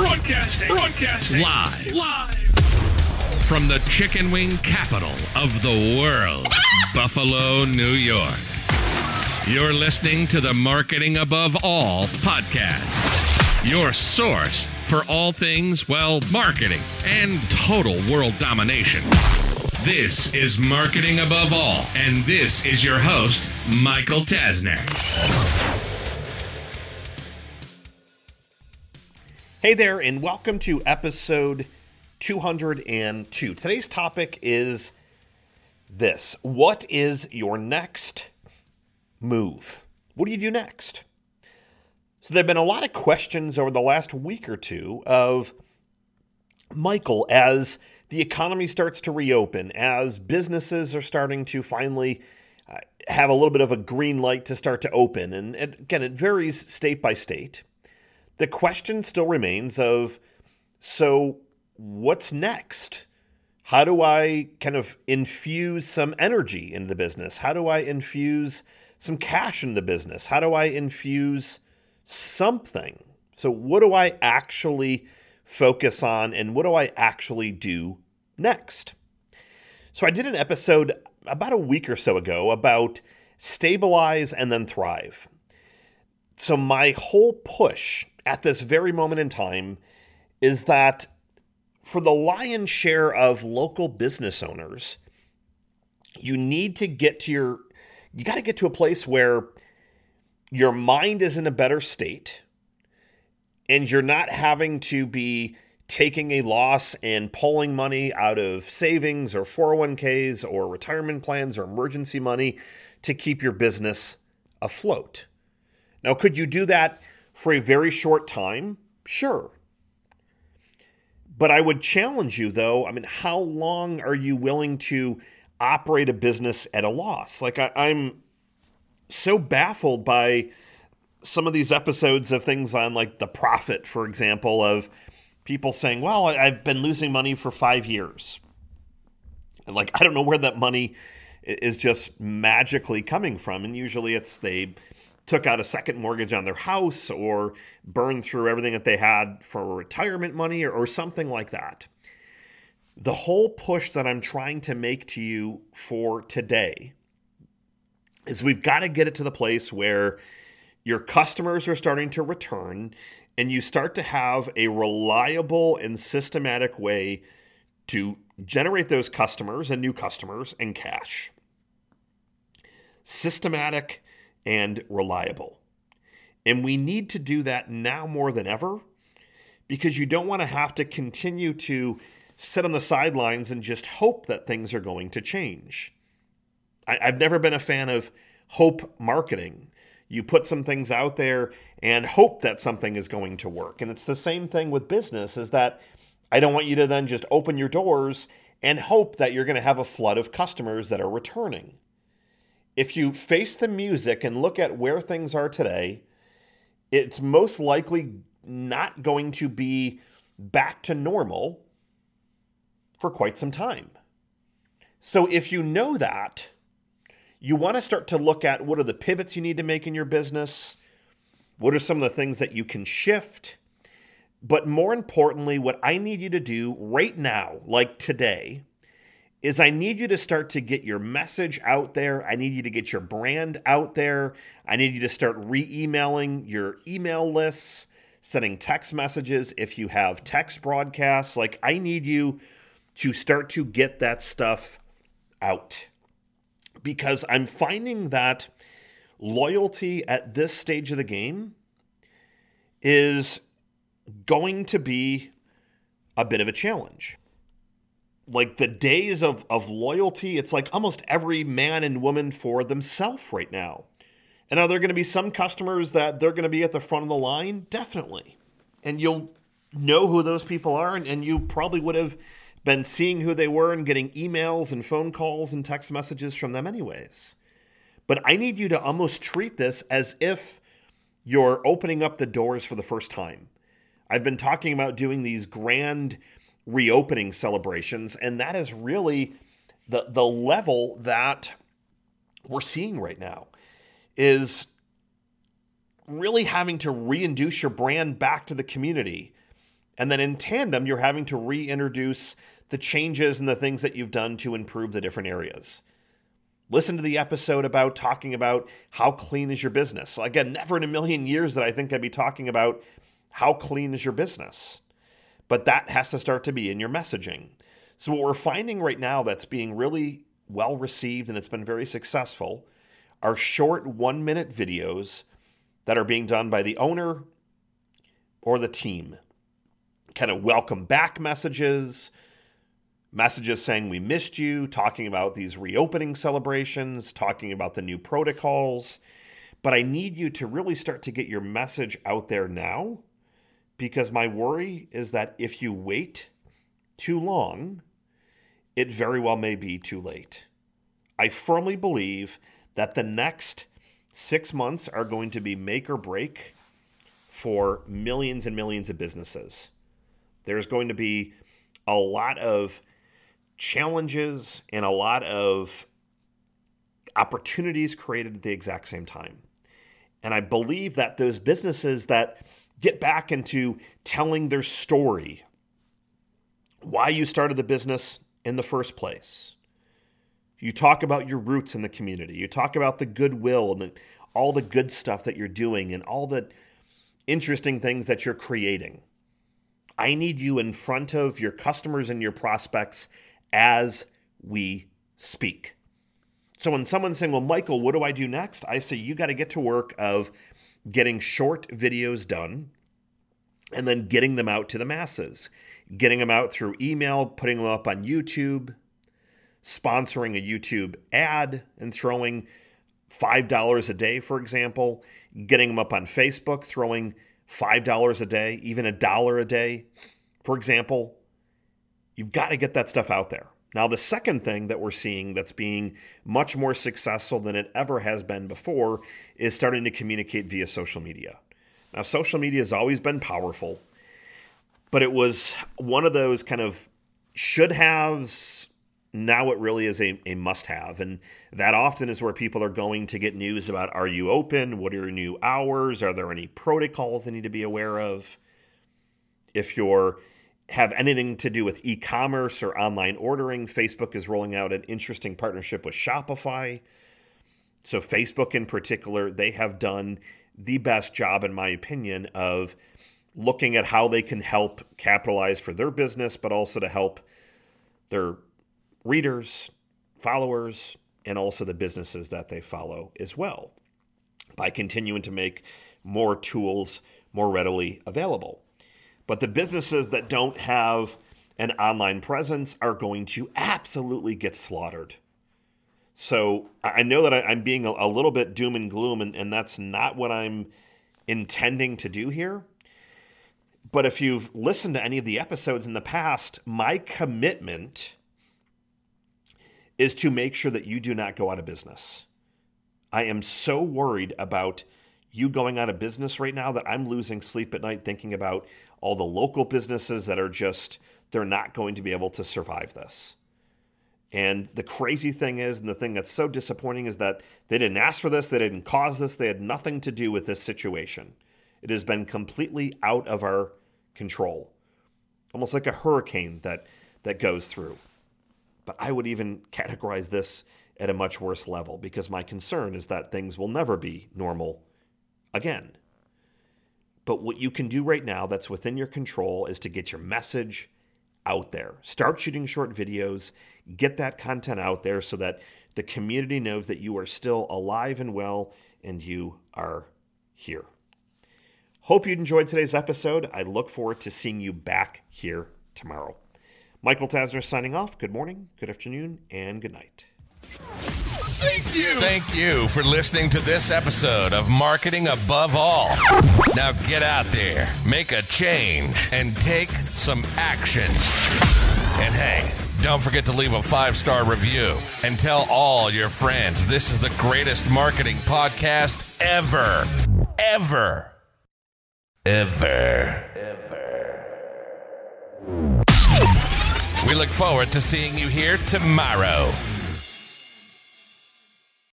Broadcasting. Live. From the chicken wing capital of the world, Buffalo, New York. You're listening to the Marketing Above All podcast. Your source for all things, marketing and total world domination. This is Marketing Above All, and this is your host, Michael Tasner. Hey there, and welcome to episode 202. Today's topic is this. What is your next move? What do you do next? So there have been a lot of questions over the last week or two of, Michael, as the economy starts to reopen, as businesses are starting to finally have a little bit of a green light to start to open, and again, it varies state by state. The question still remains of, so what's next? How do I kind of infuse some energy into the business? How do I infuse some cash into the business? How do I infuse something? So what do I actually focus on, and what do I actually do next? So I did an episode about a week or so ago about stabilize and then thrive. So my whole push at this very moment in time is that for the lion's share of local business owners, you got to get to a place where your mind is in a better state and you're not having to be taking a loss and pulling money out of savings or 401ks or retirement plans or emergency money to keep your business afloat. Now, could you do that for a very short time? Sure. But I would challenge you, though, how long are you willing to operate a business at a loss? I'm so baffled by some of these episodes of things on The Profit, for example, of people saying, well, I've been losing money for 5 years. And I don't know where that money is just magically coming from. And usually it's they took out a second mortgage on their house or burned through everything that they had for retirement money or something like that. The whole push that I'm trying to make to you for today is we've got to get it to the place where your customers are starting to return and you start to have a reliable and systematic way to generate those customers and new customers and cash. Systematic and reliable. And we need to do that now more than ever because you don't want to have to continue to sit on the sidelines and just hope that things are going to change. I've never been a fan of hope marketing. You put some things out there and hope that something is going to work. And it's the same thing with business, is that I don't want you to then just open your doors and hope that you're going to have a flood of customers that are returning. If you face the music and look at where things are today, it's most likely not going to be back to normal for quite some time. So if you know that, you want to start to look at what are the pivots you need to make in your business, what are some of the things that you can shift, but more importantly, what I need you to do right now, like today, is I need you to start to get your message out there. I need you to get your brand out there. I need you to start re-emailing your email lists, sending text messages if you have text broadcasts. I need you to start to get that stuff out. Because I'm finding that loyalty at this stage of the game is going to be a bit of a challenge. The days of loyalty, it's almost every man and woman for themselves right now. And are there going to be some customers that they're going to be at the front of the line? Definitely. And you'll know who those people are, and you probably would have been seeing who they were and getting emails and phone calls and text messages from them anyways. But I need you to almost treat this as if you're opening up the doors for the first time. I've been talking about doing these grand reopening celebrations, and that is really the level that we're seeing right now, is really having to reintroduce your brand back to the community And then in tandem, you're having to reintroduce the changes and the things that you've done to improve the different areas. Listen to the episode about talking about how clean is your business. Again, never in a million years that I think I'd be talking about how clean is your business. But that has to start to be in your messaging. So what we're finding right now that's being really well received and it's been very successful are short 1-minute videos that are being done by the owner or the team. Kind of welcome back messages saying we missed you, talking about these reopening celebrations, talking about the new protocols. But I need you to really start to get your message out there now, because my worry is that if you wait too long, it very well may be too late. I firmly believe that the next 6 months are going to be make or break for millions and millions of businesses. There's going to be a lot of challenges and a lot of opportunities created at the exact same time. And I believe that those businesses that get back into telling their story, why you started the business in the first place. You talk about your roots in the community. You talk about the goodwill and all the good stuff that you're doing and all the interesting things that you're creating. I need you in front of your customers and your prospects as we speak. So when someone's saying, well, Michael, what do I do next? I say, you got to get to work of getting short videos done and then getting them out to the masses, getting them out through email, putting them up on YouTube, sponsoring a YouTube ad and throwing $5 a day, for example, getting them up on Facebook, throwing $5 a day, even $1 a day, for example. You've got to get that stuff out there. Now, the second thing that we're seeing that's being much more successful than it ever has been before is starting to communicate via social media. Now, social media has always been powerful, but it was one of those kind of should-haves. Now it really is a must-have, and that often is where people are going to get news about, are you open? What are your new hours? Are there any protocols they need to be aware of? If you're have anything to do with e-commerce or online ordering, Facebook is rolling out an interesting partnership with Shopify. So Facebook in particular, they have done the best job, in my opinion, of looking at how they can help capitalize for their business, but also to help their readers, followers, and also the businesses that they follow as well, by continuing to make more tools more readily available. But the businesses that don't have an online presence are going to absolutely get slaughtered. So I know that I'm being a little bit doom and gloom, and that's not what I'm intending to do here. But if you've listened to any of the episodes in the past, my commitment is to make sure that you do not go out of business. I am so worried about you going out of business right now that I'm losing sleep at night thinking about all the local businesses that are they're not going to be able to survive this. And the crazy thing is, and the thing that's so disappointing, is that they didn't ask for this, they didn't cause this, they had nothing to do with this situation. It has been completely out of our control. Almost like a hurricane that goes through. But I would even categorize this at a much worse level, because my concern is that things will never be normal again. But what you can do right now that's within your control is to get your message out there. Start shooting short videos, get that content out there so that the community knows that you are still alive and well and you are here. Hope you enjoyed today's episode. I look forward to seeing you back here tomorrow. Michael Tasner signing off. Good morning, good afternoon, and good night. Thank you for listening to this episode of Marketing Above All. Now get out there, make a change, and take some action. And hey, don't forget to leave a 5-star review and tell all your friends this is the greatest marketing podcast ever. Ever. Ever. We look forward to seeing you here tomorrow.